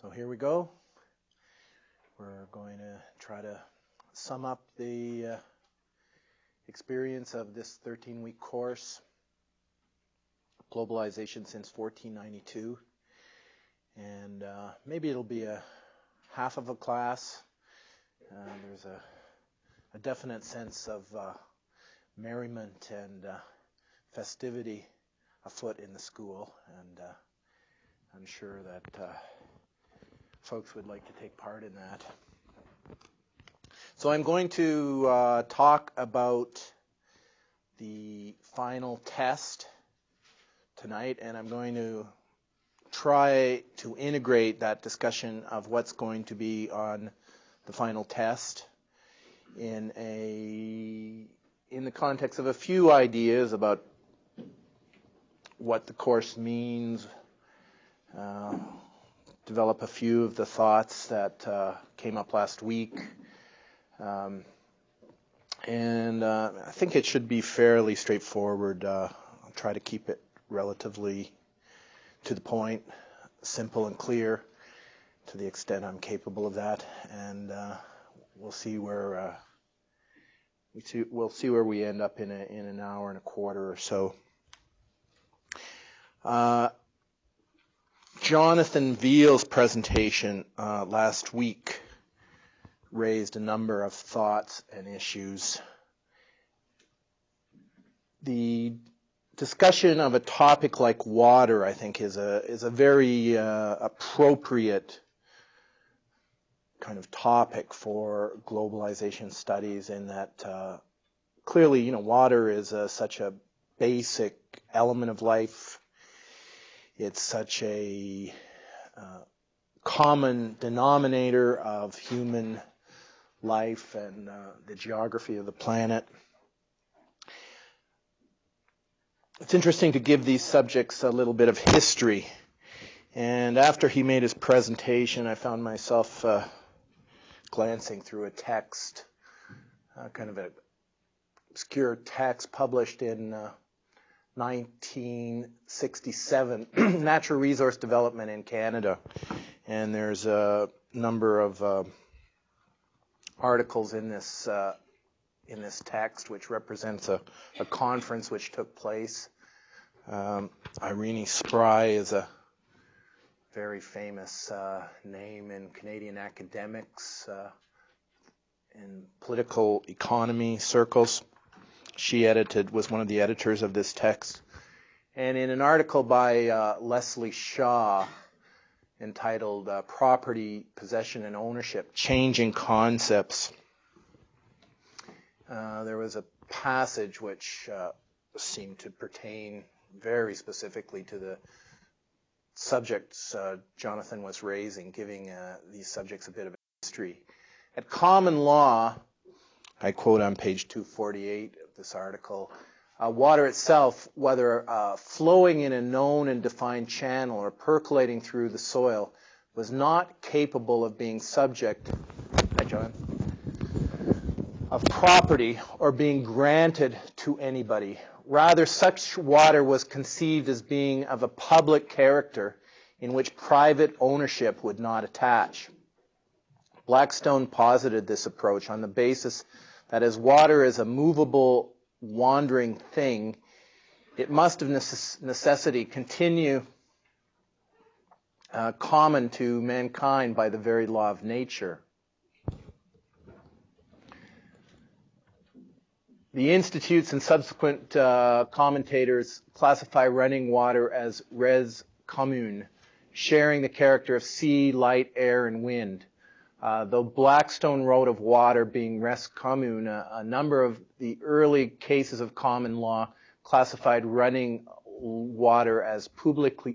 So here we go. We're going to try to sum up the experience of this 13-week course, Globalization since 1492. And maybe it'll be a half of a class. There's a definite sense of merriment and festivity afoot in the school, and I'm sure that folks would like to take part in that. So I'm going to talk about the final test tonight, and I'm going to try to integrate that discussion of what's going to be on the final test in the context of a few ideas about what the course means, develop a few of the thoughts that came up last week. And I think it should be fairly straightforward. I'll try to keep it relatively to the point, simple and clear to the extent I'm capable of that. And we'll see where we end up in an hour and a quarter or so. Jonathan Veal's presentation last week raised a number of thoughts and issues. The discussion of a topic like water, I think, is a very appropriate kind of topic for globalization studies, in that clearly, water is such a basic element of life. It's such a common denominator of human life and the geography of the planet. It's interesting to give these subjects a little bit of history. And after he made his presentation, I found myself glancing through a text, kind of an obscure text published in 1967, Natural Resource Development in Canada. And there's a number of articles in this text which represents a conference which took place. Irene Spry is a very famous name in Canadian academics, in political economy circles. She was one of the editors of this text. And in an article by Leslie Shaw entitled Property, Possession, and Ownership, Changing Concepts, there was a passage which seemed to pertain very specifically to the subjects Jonathan was raising, giving these subjects a bit of history. At common law, I quote on page 248 of this article, water itself, whether flowing in a known and defined channel or percolating through the soil, was not capable of being subject, of property or being granted to anybody. Rather, such water was conceived as being of a public character in which private ownership would not attach. Blackstone posited this approach on the basis that as water is a movable, wandering thing, it must of necessity continue common to mankind by the very law of nature. The institutes and subsequent commentators classify running water as res commune, sharing the character of sea, light, air, and wind. Though Blackstone wrote of water being res commune, a number of the early cases of common law classified running water as publici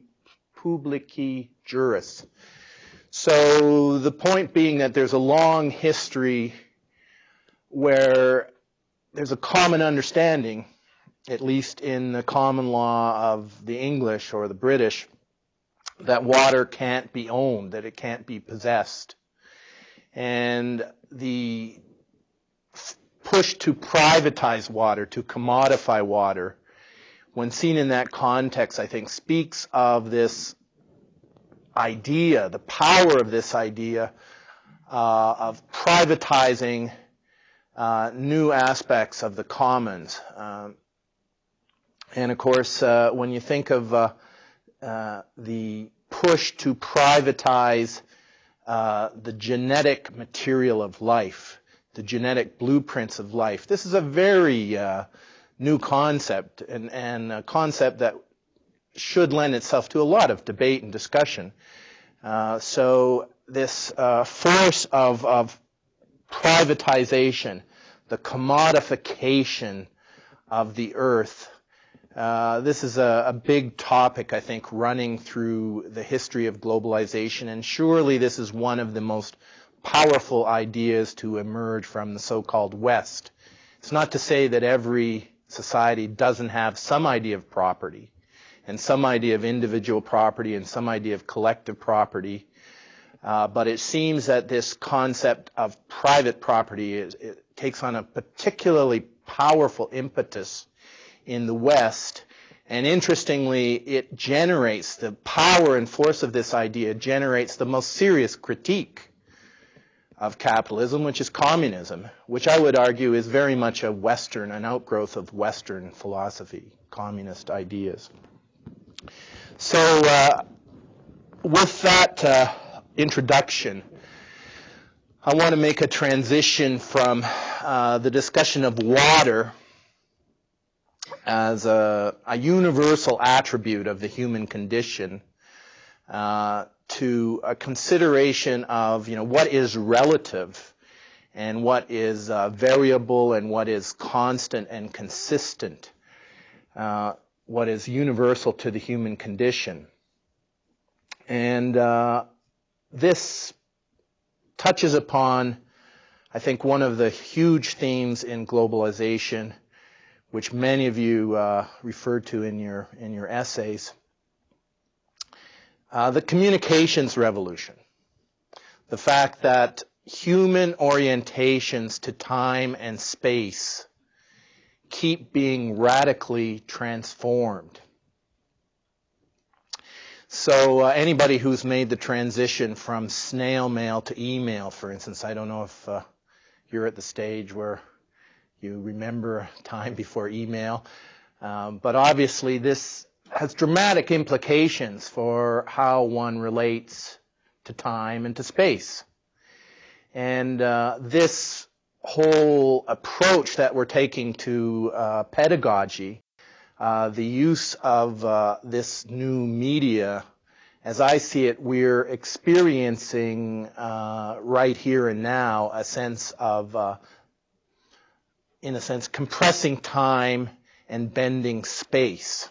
juris. So the point being that there's a long history where there's a common understanding, at least in the common law of the English or the British, that water can't be owned, that it can't be possessed. And the push to privatize water, to commodify water, when seen in that context, I think speaks of this idea, the power of this idea of privatizing new aspects of the commons. And of course, when you think of the push to privatize the genetic material of life, the genetic blueprints of life, this is a very new concept, and a concept that should lend itself to a lot of debate and discussion. So this force of privatization, the commodification of the earth, this is a big topic, I think, running through the history of globalization, and surely this is one of the most powerful ideas to emerge from the so-called West. It's not to say that every society doesn't have some idea of property, and some idea of individual property, and some idea of collective property, but it seems that this concept of private property it takes on a particularly powerful impetus in the West, and interestingly, it generates, the power and force of this idea generates the most serious critique of capitalism, which is communism, which I would argue is very much a Western, an outgrowth of Western philosophy, communist ideas. So with that introduction, I want to make a transition from the discussion of water as a universal attribute of the human condition to a consideration of, what is relative and what is variable and what is constant and consistent, what is universal to the human condition. And this touches upon, I think, one of the huge themes in globalization, which many of you referred to in your essays, the communications revolution, the fact that human orientations to time and space keep being radically transformed. So anybody who's made the transition from snail mail to email, for instance, I don't know if you're at the stage where you remember time before email, but obviously this has dramatic implications for how one relates to time and to space. And this whole approach that we're taking to pedagogy, the use of this new media, as I see it, we're experiencing right here and now a sense of, in a sense, compressing time and bending space.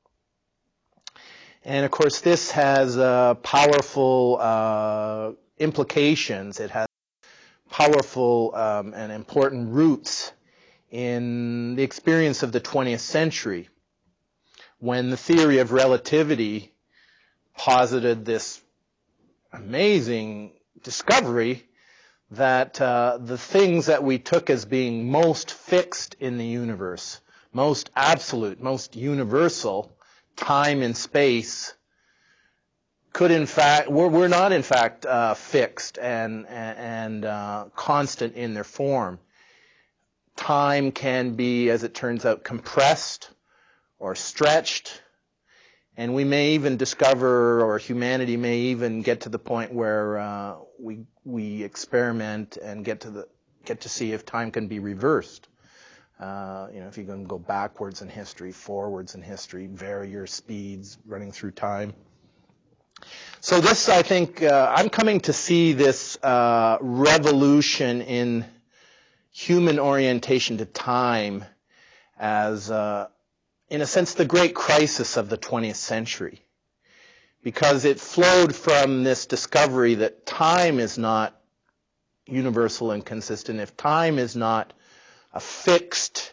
And of course, this has powerful implications. It has powerful and important roots in the experience of the 20th century, when the theory of relativity posited this amazing discovery that the things that we took as being most fixed in the universe, most absolute, most universal, time and space, could in fact, we're not in fact fixed and constant in their form. Time can be, as it turns out, compressed or stretched, and we may even discover, or humanity may even get to the point where we experiment and get to see if time can be reversed. If you can go backwards in history, forwards in history, vary your speeds running through time. So this, I think, I'm coming to see this revolution in human orientation to time as, in a sense, the great crisis of the 20th century, because it flowed from this discovery that time is not universal and consistent. If time is not a fixed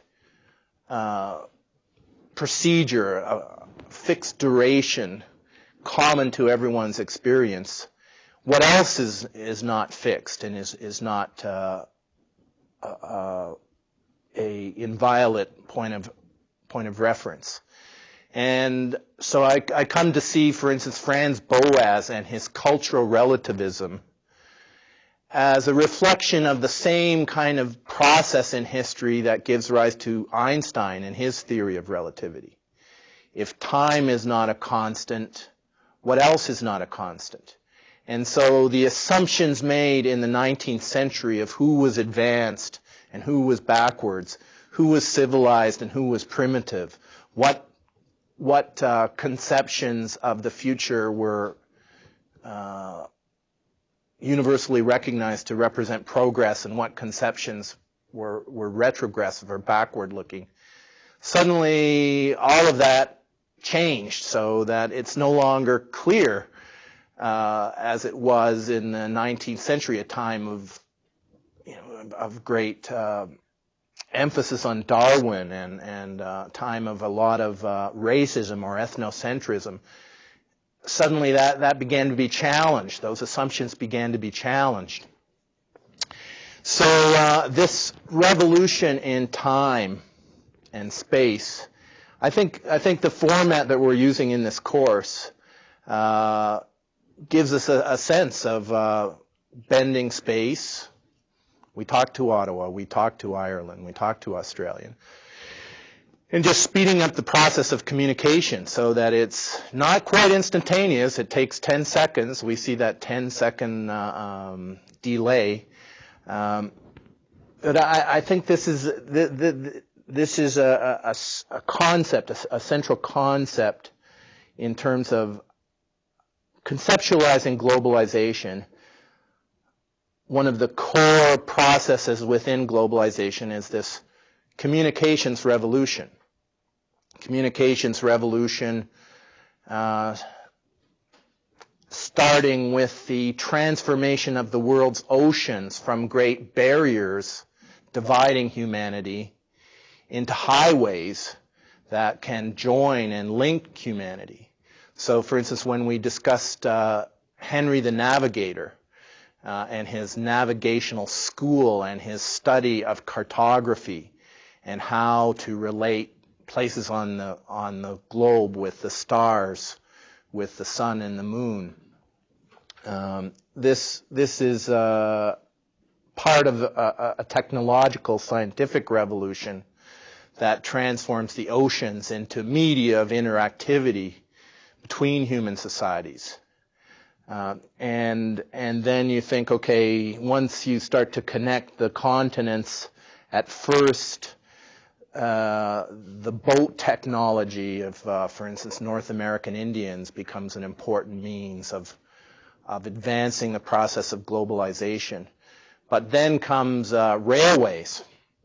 procedure, a fixed duration common to everyone's experience, what else is not fixed and is not a inviolate point of reference? And so I come to see, for instance, Franz Boas and his cultural relativism as a reflection of the same kind of process in history that gives rise to Einstein and his theory of relativity. If time is not a constant, what else is not a constant? And so the assumptions made in the 19th century of who was advanced and who was backwards, who was civilized and who was primitive, what conceptions of the future were universally recognized to represent progress and what conceptions were retrogressive or backward looking. Suddenly all of that changed so that it's no longer clear as it was in the 19th century, a time of great emphasis on Darwin and time of a lot of racism or ethnocentrism. Suddenly that began to be challenged. Those assumptions began to be challenged. So this revolution in time and space, I think the format that we're using in this course gives us a sense of bending space. We talked to Ottawa, we talked to Ireland, we talked to Australia. And just speeding up the process of communication so that it's not quite instantaneous. It takes 10 seconds. We see that 10-second delay. But I think this is a concept, a central concept in terms of conceptualizing globalization. One of the core processes within globalization is this communications revolution. Communications revolution starting with the transformation of the world's oceans from great barriers dividing humanity into highways that can join and link humanity. So, for instance, when we discussed Henry the Navigator and his navigational school and his study of cartography and how to relate places on the globe with the stars, with the sun and the moon. This is part of a technological scientific revolution that transforms the oceans into media of interactivity between human societies. And then you think, okay, once you start to connect the continents, at first the boat technology of, for instance, North American Indians becomes an important means of advancing the process of globalization. But then comes railways.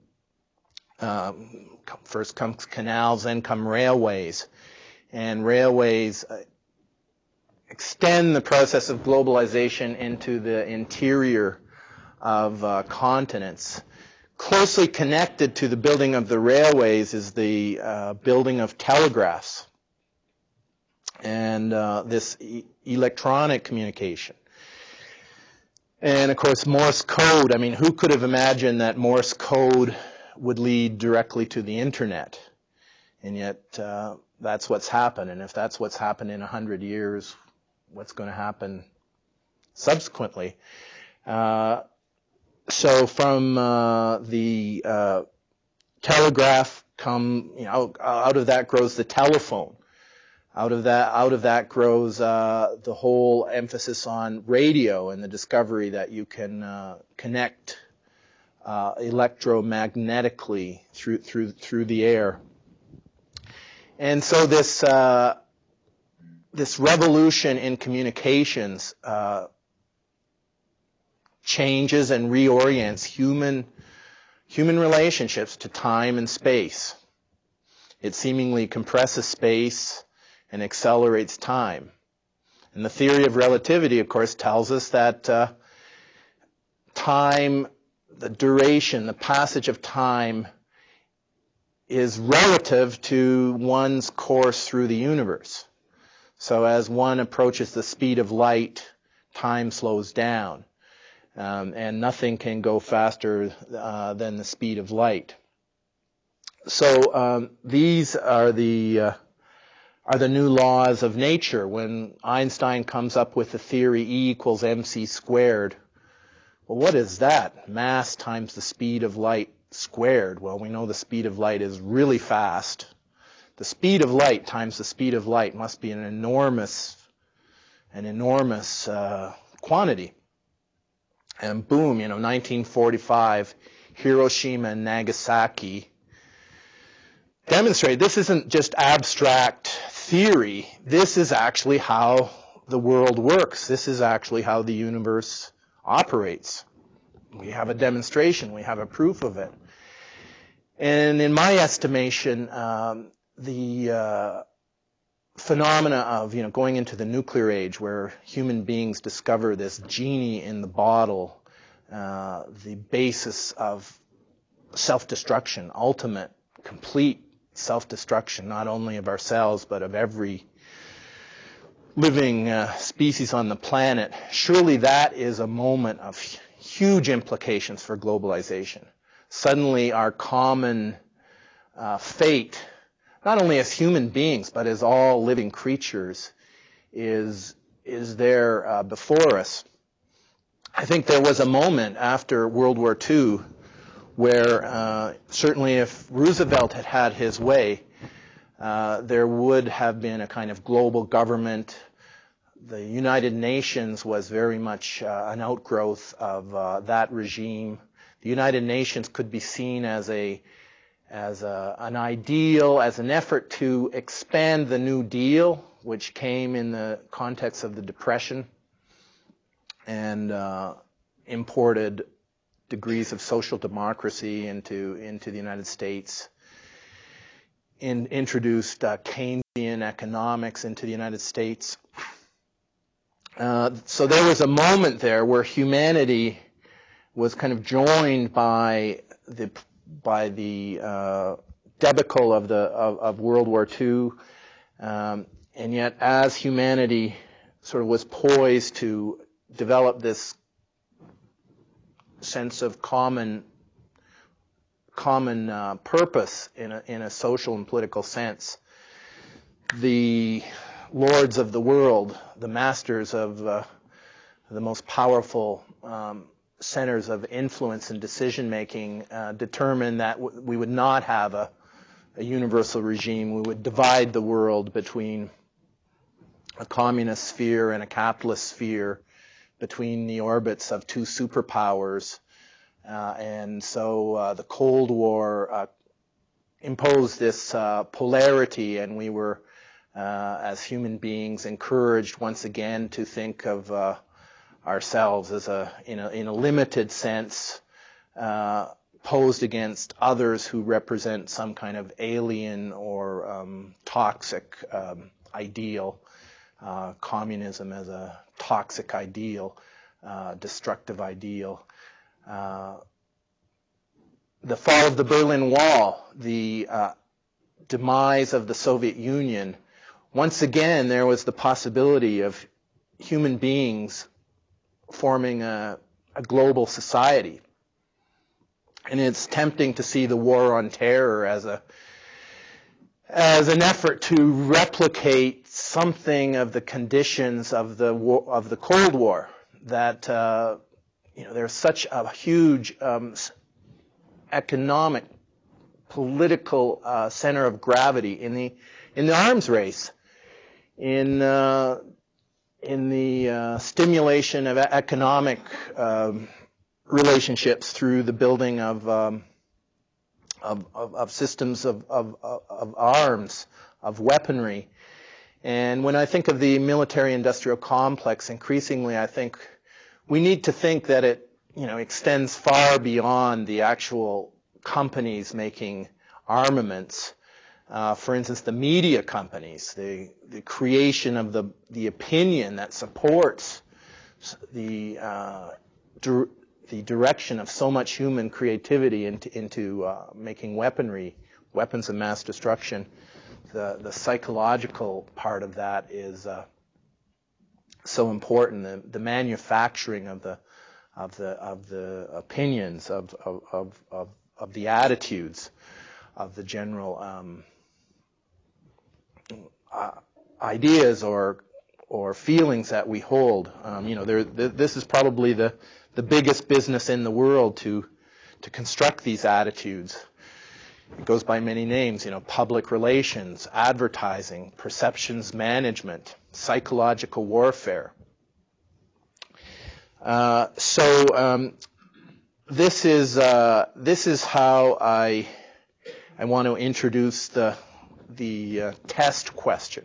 First comes canals, then come railways. And railways extend the process of globalization into the interior of continents. Closely connected to the building of the railways is the building of telegraphs and this electronic communication. And of course, Morse code. I mean, who could have imagined that Morse code would lead directly to the internet? And yet, that's what's happened. And if that's what's happened in 100 years, what's going to happen subsequently? So from the telegraph out of that grows the telephone. Out of that grows the whole emphasis on radio and the discovery that you can connect electromagnetically through the air. And so this revolution in communications changes and reorients human relationships to time and space. It seemingly compresses space and accelerates time. And the theory of relativity, of course, tells us that time, the duration, the passage of time is relative to one's course through the universe. So as one approaches the speed of light, time slows down. And nothing can go faster than the speed of light. So these are the are the new laws of nature. When Einstein comes up with the theory E equals mc squared, well, what is that? Mass times the speed of light squared. Well, we know the speed of light is really fast. The speed of light times the speed of light must be an enormous quantity. And boom, 1945, Hiroshima and Nagasaki demonstrated this isn't just abstract theory. This is actually how the world works. This is actually how the universe operates. We have a demonstration. We have a proof of it. And in my estimation, the phenomena of going into the nuclear age, where human beings discover this genie in the bottle, the basis of self-destruction, ultimate, complete self-destruction, not only of ourselves but of every living species on the planet. Surely that is a moment of huge implications for globalization. Suddenly our common fate, not only as human beings but as all living creatures, is there before us. I think there was a moment after World War II where certainly if Roosevelt had had his way, there would have been a kind of global government. The United Nations was very much an outgrowth of that regime. The United Nations could be seen as an ideal, as an effort to expand the New Deal, which came in the context of the Depression and imported degrees of social democracy into the United States, introduced Keynesian economics into the United States. So there was a moment there where humanity was kind of joined by the debacle of World War II, and yet as humanity sort of was poised to develop this sense of common purpose in a social and political sense, the lords of the world, the masters of the most powerful centers of influence and decision-making, determined that we would not have a universal regime. We would divide the world between a communist sphere and a capitalist sphere, between the orbits of two superpowers. And so the Cold War imposed this polarity, and we were, as human beings, encouraged once again to think of ourselves as in a limited sense, posed against others who represent some kind of alien or toxic ideal. Communism as a toxic ideal, destructive ideal. The fall of the Berlin Wall, the demise of the Soviet Union, once again there was the possibility of human beings forming a global society. And it's tempting to see the war on terror as an effort to replicate something of the conditions of the Cold War. That there's such a huge economic, political center of gravity in the arms race, in the stimulation of economic relationships through the building of systems of arms, of weaponry. And when I think of the military-industrial complex, increasingly I think we need to think that it extends far beyond the actual companies making armaments. For instance, the media companies, the creation of the opinion that supports the direction of so much human creativity into making weaponry, weapons of mass destruction. The psychological part of that is so important. The manufacturing of the opinions, of the attitudes, of the general ideas or feelings that we hold. This is probably the biggest business in the world to construct these attitudes. It goes by many names, public relations, advertising, perceptions management, psychological warfare. This is how I want to introduce the test question.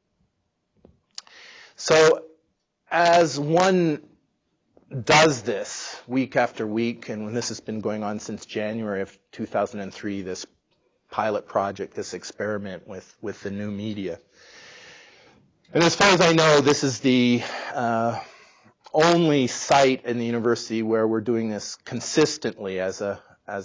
So as one does this week after week, and this has been going on since January of 2003, this pilot project, this experiment with the new media. And as far as I know, this is the only site in the university where we're doing this consistently as a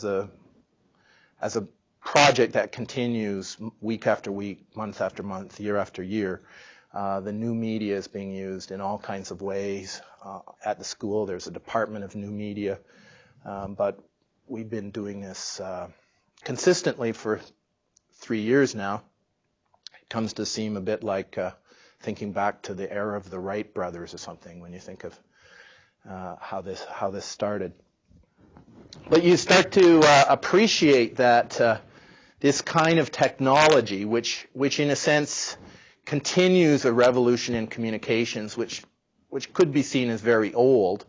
project that continues week after week, month after month, year after year. The new media is being used in all kinds of ways at the school. There's a department of new media, but we've been doing this consistently for 3 years now. It comes to seem a bit like thinking back to the era of the Wright brothers or something when you think of how this started. But you start to appreciate that this kind of technology, which in a sense continues a revolution in communications, which could be seen as very old,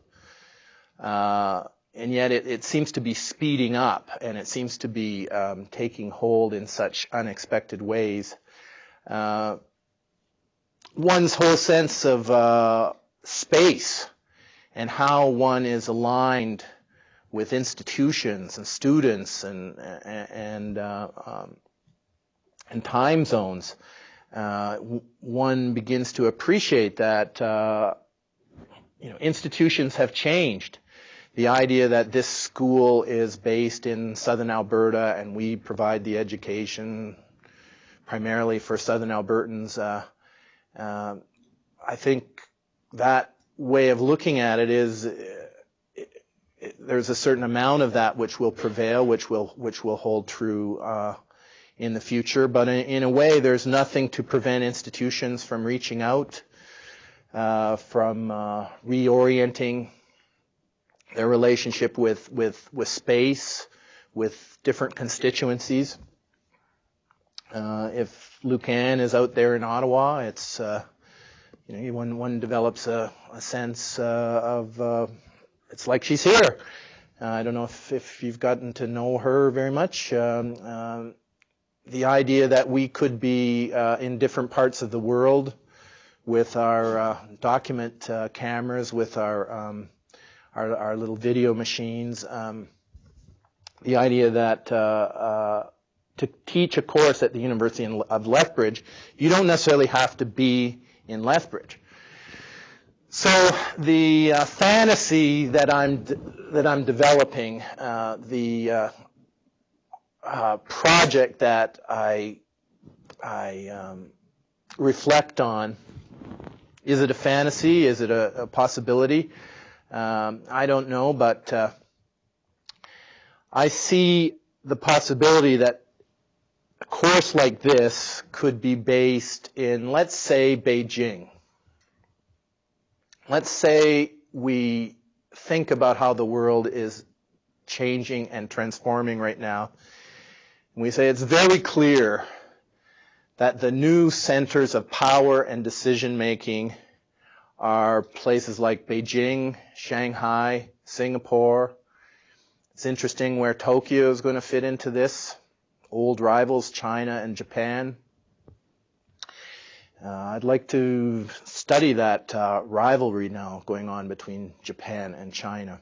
and yet it seems to be speeding up, and it seems to be taking hold in such unexpected ways. One's whole sense of space and how one is aligned with institutions and students and time zones, one begins to appreciate that institutions have changed. The idea that this school is based in southern Alberta and we provide the education primarily for southern Albertans, I think that way of looking at it is there's a certain amount of that which will prevail, which will hold true in the future. But in a way, there's nothing to prevent institutions from reaching out, from reorienting their relationship with space, with different constituencies. If Lucan is out there in Ottawa, it's one develops a sense of it's like she's here. I don't know if you've gotten to know her very much. The idea that we could be in different parts of the world with our document cameras, with our little video machines. The idea that to teach a course at the University of Lethbridge, you don't necessarily have to be in Lethbridge. So the fantasy that I'm developing, the project that I reflect on, is it a fantasy? Is it a possibility? I don't know, but I see the possibility that a course like this could be based in, let's say, Beijing. Let's say we think about how the world is changing and transforming right now. And we say it's very clear that the new centers of power and decision-making are places like Beijing, Shanghai, Singapore. It's interesting where Tokyo is going to fit into this. Old rivals, China and Japan. I'd like to study that rivalry now going on between Japan and China.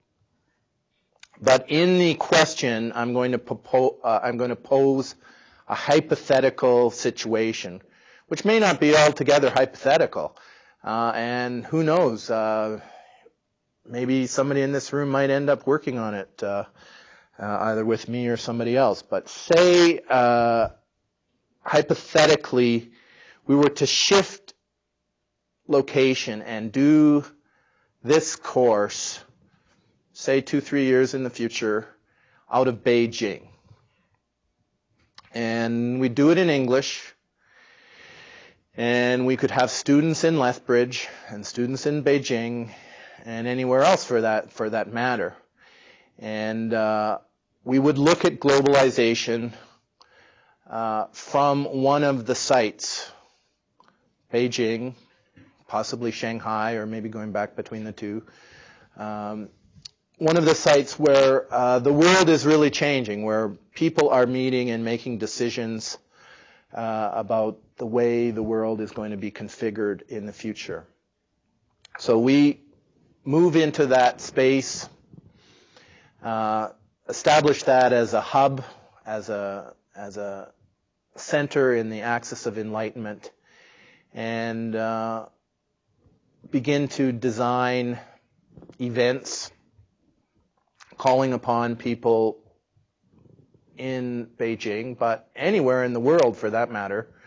But in the question, I'm going to pose a hypothetical situation, which may not be altogether hypothetical. And who knows? Maybe somebody in this room might end up working on it, either with me or somebody else. But say, hypothetically, we were to shift location and do this course, say 2-3 years in the future, out of Beijing. And we do it in English. And we could have students in Lethbridge and students in Beijing and anywhere else for that matter. And we would look at globalization from one of the sites, Beijing, possibly Shanghai, or maybe going back between the two. One of the sites where the world is really changing, where people are meeting and making decisions about the way the world is going to be configured in the future. So we move into that space, establish that as a hub, as a center in the axis of enlightenment, and begin to design events calling upon people in Beijing, but anywhere in the world for that matter,